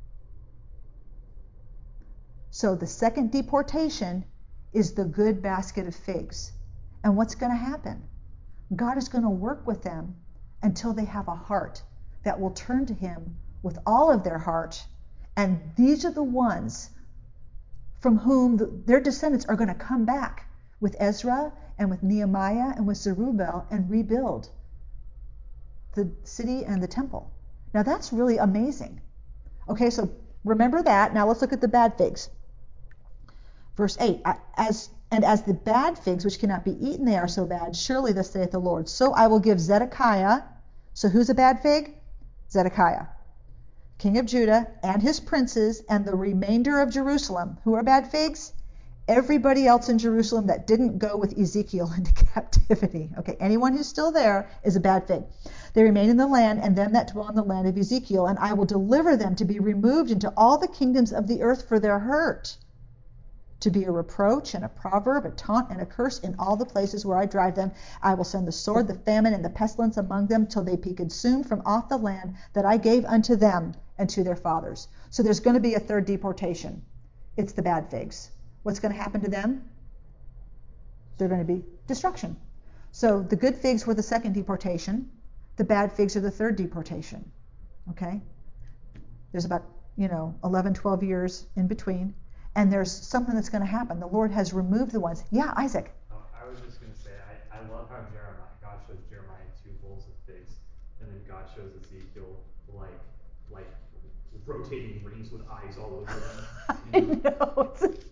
[SPEAKER 1] So the second deportation is the good basket of figs. And what's going to happen? God is going to work with them until they have a heart that will turn to him with all of their heart. And these are the ones from whom their descendants are going to come back with Ezra and with Nehemiah and with Zerubbabel and rebuild the city and the temple. Now that's really amazing. Okay, so remember that. Now let's look at the bad figs. Verse 8, as the bad figs which cannot be eaten, they are so bad, surely thus saith the Lord. So I will give Zedekiah, so who's a bad fig? Zedekiah. king of Judah, and his princes, and the remainder of Jerusalem. Who are bad figs? Everybody else in Jerusalem that didn't go with Ezekiel into captivity. Okay, anyone who's still there is a bad fig. They remain in the land, and them that dwell in the land of Ezekiel, and I will deliver them to be removed into all the kingdoms of the earth for their hurt, to be a reproach and a proverb, a taunt and a curse in all the places where I drive them. I will send the sword, the famine, and the pestilence among them till they be consumed from off the land that I gave unto them and to their fathers. So there's going to be a third deportation. It's the bad figs. What's going to happen to them? They're going to be destruction. So the good figs were the second deportation. The bad figs are the third deportation. Okay? There's about, 11, 12 years in between. And there's something that's going to happen. The Lord has removed the ones. Yeah, Isaac.
[SPEAKER 2] I was just going to say, I love how God shows Jeremiah 2 bowls of figs, and then God shows Ezekiel like rotating rings with eyes all over them.
[SPEAKER 1] I know.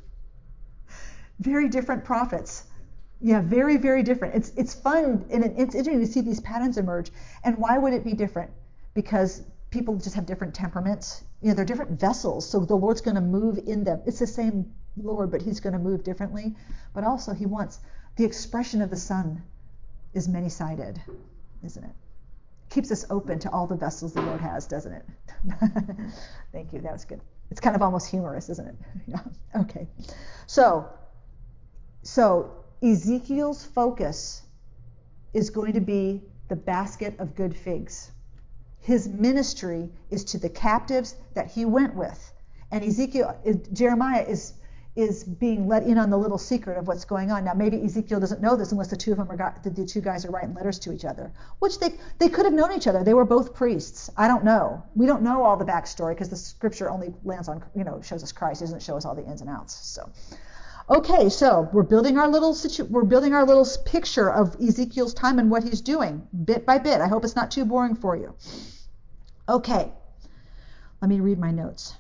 [SPEAKER 1] Very different prophets. Yeah, very, very different. It's fun and it's interesting to see these patterns emerge. And why would it be different? Because people just have different temperaments. They're different vessels, so the Lord's going to move in them. It's the same Lord, but he's going to move differently. But also he wants the expression of the Son is many-sided, isn't it? Keeps us open to all the vessels the Lord has, doesn't it? Thank you. That was good. It's kind of almost humorous, isn't it? Yeah. Okay. So Ezekiel's focus is going to be the basket of good figs. His ministry is to the captives that he went with. And Jeremiah is being let in on the little secret of what's going on. Now maybe Ezekiel doesn't know this unless the two guys are writing letters to each other, which they could have known each other. They were both priests. I don't know. We don't know all the backstory because the scripture only lands on, shows us Christ. It doesn't show us all the ins and outs. So, okay, so we're building our little picture of Ezekiel's time and what he's doing bit by bit. I hope it's not too boring for you. Okay, let me read my notes.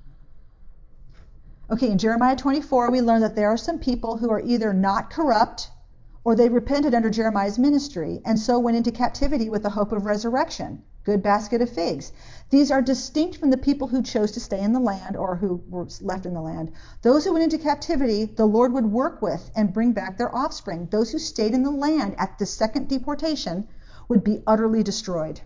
[SPEAKER 1] Okay, in Jeremiah 24, we learn that there are some people who are either not corrupt or they repented under Jeremiah's ministry and so went into captivity with the hope of resurrection. Good basket of figs. These are distinct from the people who chose to stay in the land or who were left in the land. Those who went into captivity, the Lord would work with and bring back their offspring. Those who stayed in the land at the second deportation would be utterly destroyed,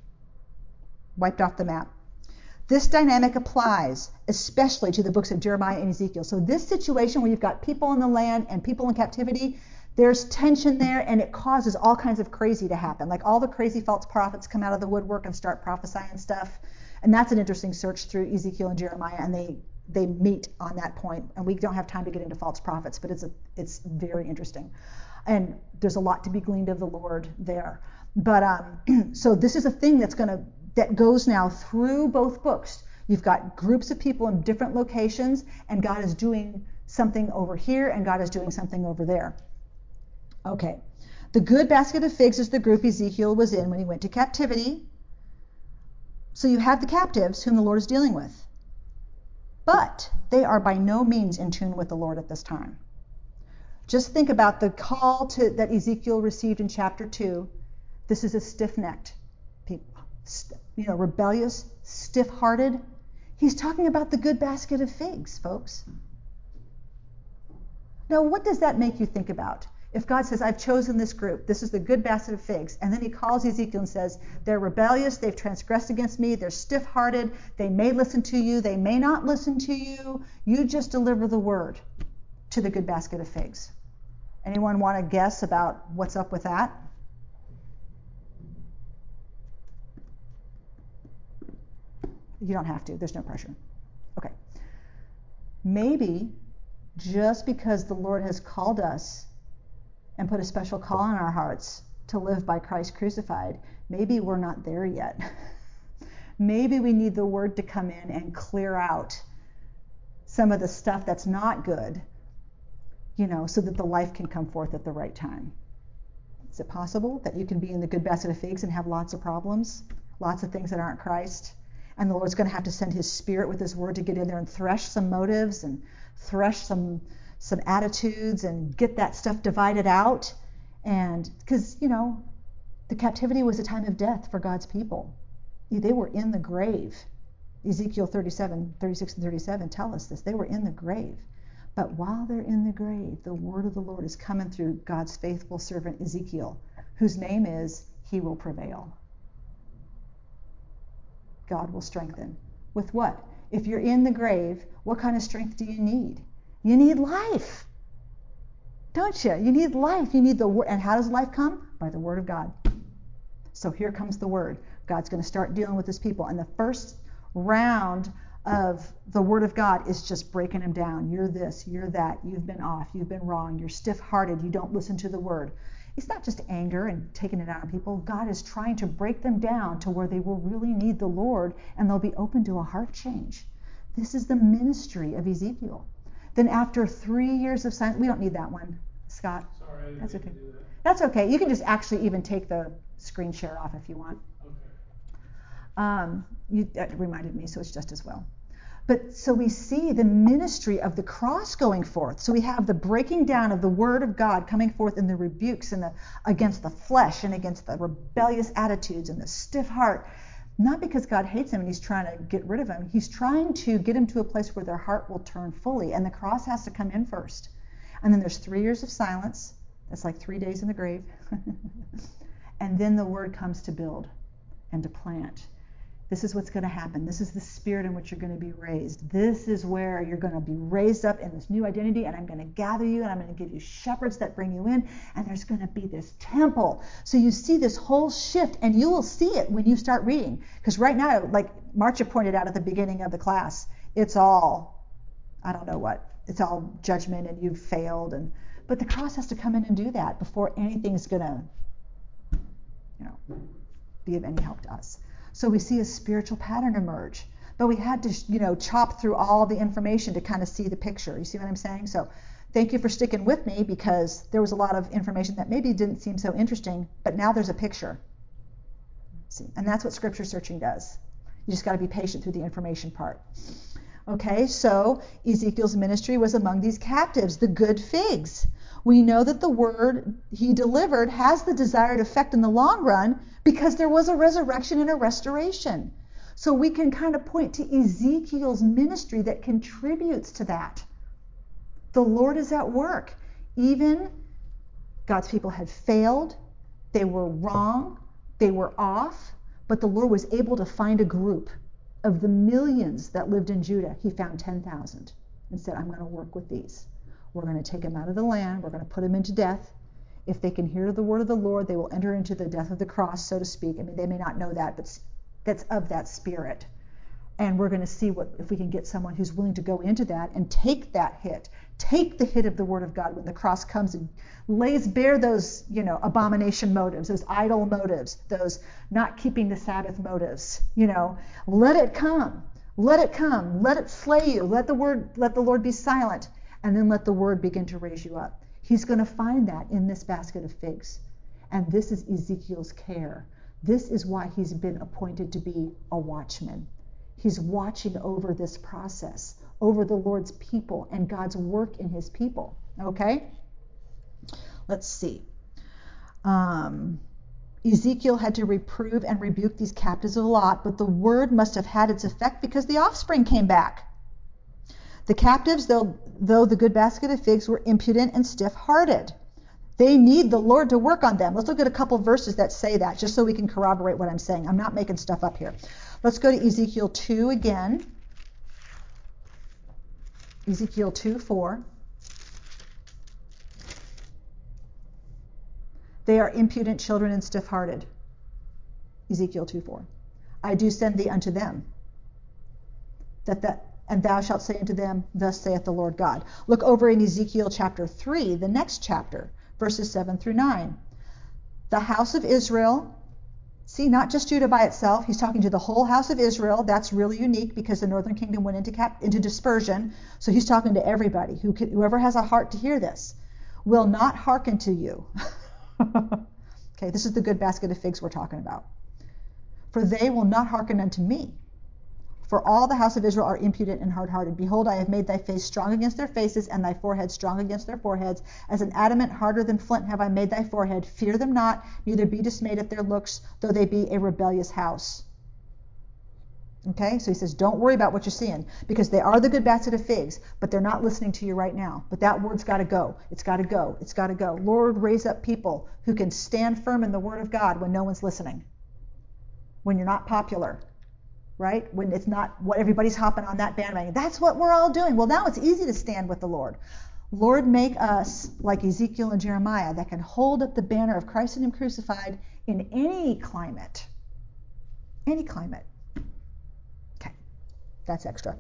[SPEAKER 1] wiped off the map. This dynamic applies especially to the books of Jeremiah and Ezekiel. So this situation where you've got people in the land and people in captivity, there's tension there and it causes all kinds of crazy to happen. Like all the crazy false prophets come out of the woodwork and start prophesying stuff. And that's an interesting search through Ezekiel and Jeremiah, and they meet on that point. And we don't have time to get into false prophets, but it's very interesting. And there's a lot to be gleaned of the Lord there. But so this is a thing that goes now through both books. You've got groups of people in different locations, and God is doing something over here, and God is doing something over there. Okay. The good basket of figs is the group Ezekiel was in when he went to captivity. So you have the captives whom the Lord is dealing with. But they are by no means in tune with the Lord at this time. Just think about the call that Ezekiel received in chapter 2. This is a stiff-necked people. Rebellious, stiff-hearted. He's talking about the good basket of figs, folks. Now, what does that make you think about? If God says, I've chosen this group, this is the good basket of figs, and then he calls Ezekiel and says, they're rebellious, they've transgressed against me, they're stiff-hearted, they may listen to you, they may not listen to you, you just deliver the word to the good basket of figs. Anyone want to guess about what's up with that? You don't have to. There's no pressure. Okay. Maybe just because the Lord has called us and put a special call on our hearts to live by Christ crucified, maybe we're not there yet. Maybe we need the word to come in and clear out some of the stuff that's not good, so that the life can come forth at the right time. Is it possible that you can be in the good basket of figs and have lots of problems, lots of things that aren't Christ? And the Lord's going to have to send his Spirit with his word to get in there and thresh some motives and thresh some attitudes and get that stuff divided out. And because, the captivity was a time of death for God's people. They were in the grave. Ezekiel 37, 36 and 37 tell us this. They were in the grave. But while they're in the grave, the word of the Lord is coming through God's faithful servant Ezekiel, whose name is, he will prevail. God will strengthen. With what? If you're in the grave, what kind of strength do you need? You need life. Don't you? You need life. You need the word. And how does life come? By the word of God. So here comes the word. God's going to start dealing with his people. And the first round of the word of God is just breaking them down. You're this, you're that, you've been off, you've been wrong, you're stiff-hearted, you don't listen to the word. It's not just anger and taking it out on people. God is trying to break them down to where they will really need the Lord and they'll be open to a heart change. This is the ministry of Ezekiel. Then after 3 years of silence, we don't need that one, Scott.
[SPEAKER 4] Sorry, I didn't
[SPEAKER 1] That's
[SPEAKER 4] mean
[SPEAKER 1] okay.
[SPEAKER 4] to do that.
[SPEAKER 1] That's okay. You can just actually even take the screen share off if you want.
[SPEAKER 4] Okay.
[SPEAKER 1] That reminded me, so it's just as well. But so we see the ministry of the cross going forth. So we have the breaking down of the word of God coming forth in the rebukes and against the flesh and against the rebellious attitudes and the stiff heart. Not because God hates them and he's trying to get rid of them. He's trying to get them to a place where their heart will turn fully. And the cross has to come in first. And then there's 3 years of silence. That's like 3 days in the grave. And then the word comes to build and to plant. This is what's going to happen. This is the spirit in which you're going to be raised. This is where you're going to be raised up in this new identity, and I'm going to gather you, and I'm going to give you shepherds that bring you in, and there's going to be this temple. So you see this whole shift, and you will see it when you start reading. Because right now, like Marcia pointed out at the beginning of the class, it's all, I don't know what, it's all judgment, and you've failed. But the cross has to come in and do that before anything's going to, be of any help to us. So we see a spiritual pattern emerge. But we had to, chop through all the information to kind of see the picture. You see what I'm saying? So thank you for sticking with me, because there was a lot of information that maybe didn't seem so interesting, but now there's a picture. See? And that's what scripture searching does. You just got to be patient through the information part. Okay, so Ezekiel's ministry was among these captives, the good figs. We know that the word he delivered has the desired effect in the long run because there was a resurrection and a restoration. So we can kind of point to Ezekiel's ministry that contributes to that. The Lord is at work. Even God's people had failed, they were wrong, they were off, but the Lord was able to find a group. Of the millions that lived in Judah, he found 10,000 and said, I'm going to work with these. We're going to take them out of the land. We're going to put them into death. If they can hear the word of the Lord, they will enter into the death of the cross, so to speak. I mean, they may not know that, but that's of that spirit. And we're going to see if we can get someone who's willing to go into that and take that hit. Take the hit of the word of God when the cross comes and lays bare those, abomination motives, those idol motives, those not keeping the Sabbath motives. Let it come. Let it come. Let it slay you. Let the Lord be silent. And then let the word begin to raise you up. He's going to find that in this basket of figs. And this is Ezekiel's care. This is why he's been appointed to be a watchman. He's watching over this process, over the Lord's people and God's work in his people. Okay? Let's see. Ezekiel had to reprove and rebuke these captives a lot, but the word must have had its effect because the offspring came back. The captives, though the good basket of figs, were impudent and stiff-hearted. They need the Lord to work on them. Let's look at a couple verses that say that, just so we can corroborate what I'm saying. I'm not making stuff up here. Let's go to Ezekiel 2 again. Ezekiel 2:4. They are impudent children and stiff-hearted. Ezekiel 2:4. I do send thee unto them. And thou shalt say unto them, thus saith the Lord God. Look over in Ezekiel chapter 3, the next chapter, verses 7 through 9. The house of Israel, see, not just Judah by itself. He's talking to the whole house of Israel. That's really unique because the northern kingdom went into dispersion. So he's talking to everybody. Whoever has a heart to hear this will not hearken to you. Okay, this is the good basket of figs we're talking about. For they will not hearken unto me. For all the house of Israel are impudent and hard-hearted. Behold, I have made thy face strong against their faces, and thy forehead strong against their foreheads. As an adamant harder than flint have I made thy forehead. Fear them not, neither be dismayed at their looks, though they be a rebellious house. Okay, so he says, don't worry about what you're seeing, because they are the good basket of figs, but they're not listening to you right now. But that word's got to go. It's got to go. It's got to go. Lord, raise up people who can stand firm in the word of God when no one's listening, when you're not popular, right? When it's not what everybody's hopping on that bandwagon. That's what we're all doing. Well, now it's easy to stand with the Lord. Lord, make us like Ezekiel and Jeremiah that can hold up the banner of Christ and Him crucified in any climate. Any climate. Okay, that's extra.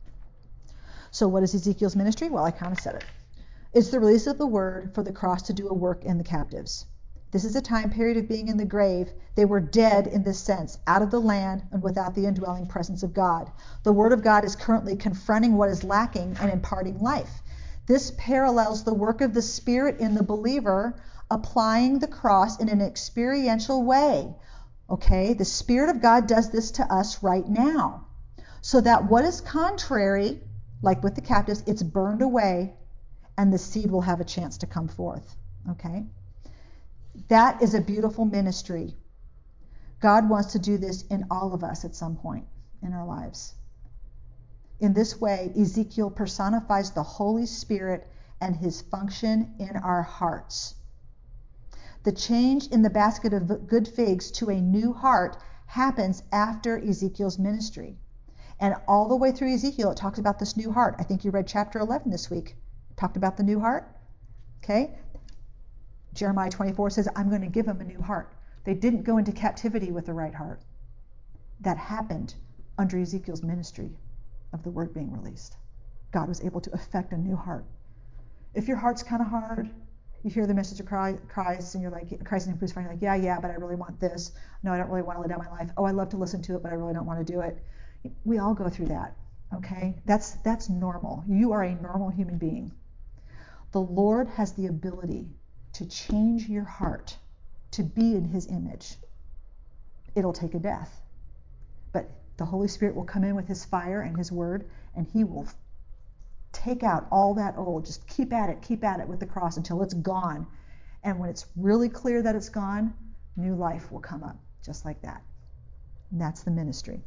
[SPEAKER 1] So what is Ezekiel's ministry? Well, I kind of said it. It's the release of the word for the cross to do a work in the captives. This is a time period of being in the grave. They were dead in this sense, out of the land and without the indwelling presence of God. The word of God is currently confronting what is lacking and imparting life. This parallels the work of the Spirit in the believer, applying the cross in an experiential way. Okay, the Spirit of God does this to us right now, so that what is contrary, like with the captives, it's burned away, and the seed will have a chance to come forth. Okay, that is a beautiful ministry. God wants to do this in all of us at some point in our lives. In this way, Ezekiel personifies the Holy Spirit and His function in our hearts. The change in the basket of good figs to a new heart happens after Ezekiel's ministry. And all the way through Ezekiel, it talks about this new heart. I think you read chapter 11 this week. It talked about the new heart. Okay? Jeremiah 24 says, I'm going to give them a new heart. They didn't go into captivity with the right heart. That happened under Ezekiel's ministry of the word being released. God was able to effect a new heart. If your heart's kind of hard, you hear the message of Christ and you're like, Christ and Him crucified, you're like, yeah, but I really want this. No, I don't really want to lay down my life. Oh, I love to listen to it, but I really don't want to do it. We all go through that, okay? That's normal. You are a normal human being. The Lord has the ability to change your heart to be in His image. It'll take a death. But the Holy Spirit will come in with His fire and His word, and He will take out all that old. Just keep at it with the cross until it's gone. And when it's really clear that it's gone, new life will come up just like that. And that's the ministry.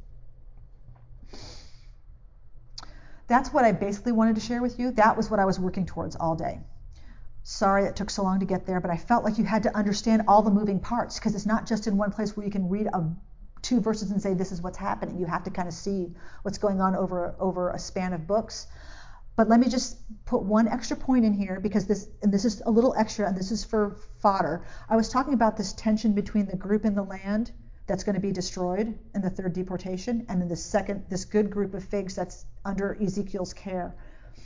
[SPEAKER 1] That's what I basically wanted to share with you. That was what I was working towards all day. Sorry it took so long to get there, but I felt like you had to understand all the moving parts, because it's not just in one place where you can read two verses and say this is what's happening. You have to kind of see what's going on over a span of books. But let me just put one extra point in here, because this is a little extra, and this is for fodder. I was talking about this tension between the group in the land that's going to be destroyed in the third deportation, and then this good group of figs that's under Ezekiel's care.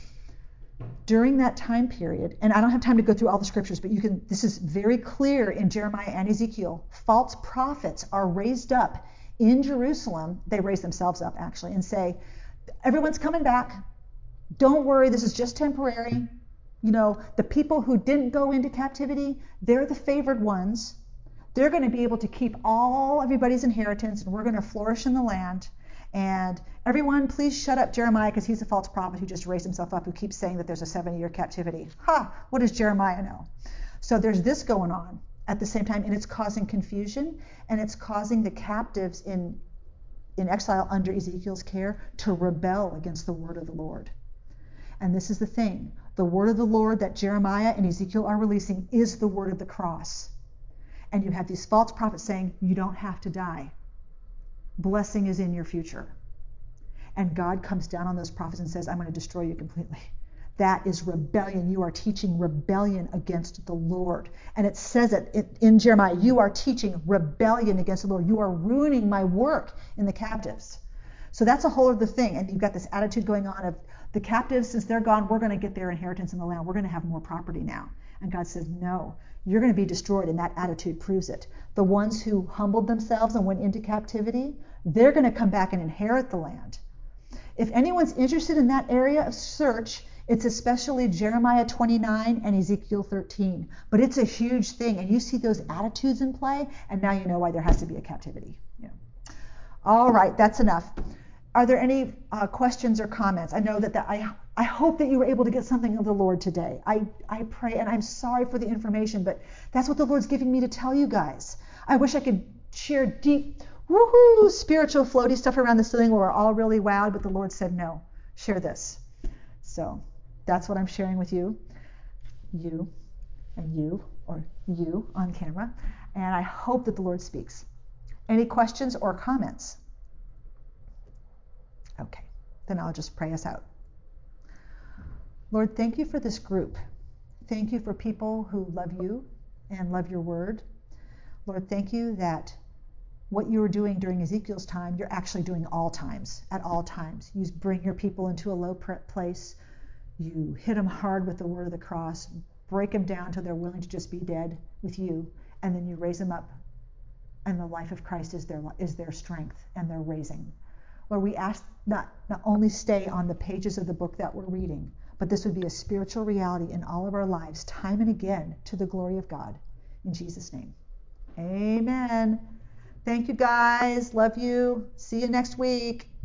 [SPEAKER 1] During that time period, and I don't have time to go through all the scriptures, but this is very clear in Jeremiah and Ezekiel. False prophets are raised up in Jerusalem. They raise themselves up, actually, and say, everyone's coming back. Don't worry, this is just temporary. The people who didn't go into captivity, they're the favored ones. They're going to be able to keep everybody's inheritance, and we're going to flourish in the land. And everyone, please shut up Jeremiah, because he's a false prophet who just raised himself up, who keeps saying that there's a 7-year captivity. What does Jeremiah know? So there's this going on at the same time, and it's causing confusion, and it's causing the captives in exile under Ezekiel's care to rebel against the word of the Lord. And this is the thing. The word of the Lord that Jeremiah and Ezekiel are releasing is the word of the cross. And you have these false prophets saying, you don't have to die. Blessing is in your future. And God comes down on those prophets and says, I'm going to destroy you completely. That is rebellion. You are teaching rebellion against the Lord. And it says it in Jeremiah, you are teaching rebellion against the Lord. You are ruining my work in the captives. So that's a whole other thing. And you've got this attitude going on of the captives, since they're gone, we're going to get their inheritance in the land. We're going to have more property now. And God says, no, you're going to be destroyed, and that attitude proves it. The ones who humbled themselves and went into captivity, they're going to come back and inherit the land. If anyone's interested in that area of search, it's especially Jeremiah 29 and Ezekiel 13. But it's a huge thing, and you see those attitudes in play, and now you know why there has to be a captivity. All right, that's enough. Are there any questions or comments? I know that I hope that you were able to get something of the Lord today. I pray, and I'm sorry for the information, but that's what the Lord's giving me to tell you guys. I wish I could share deep woohoo, spiritual floaty stuff around the ceiling where we're all really wowed, but the Lord said, no, share this. So that's what I'm sharing with you and you, or you on camera. And I hope that the Lord speaks. Any questions or comments? Okay, then I'll just pray us out. Lord, thank you for this group. Thank you for people who love you and love your word. Lord, thank you that what you were doing during Ezekiel's time, you're actually doing all times, at all times. You bring your people into a low place. You hit them hard with the word of the cross, break them down till they're willing to just be dead with you, and then you raise them up, and the life of Christ is their strength and their raising. Lord, we ask not only stay on the pages of the book that we're reading, but this would be a spiritual reality in all of our lives, time and again, to the glory of God. In Jesus' name, amen. Thank you, guys. Love you. See you next week.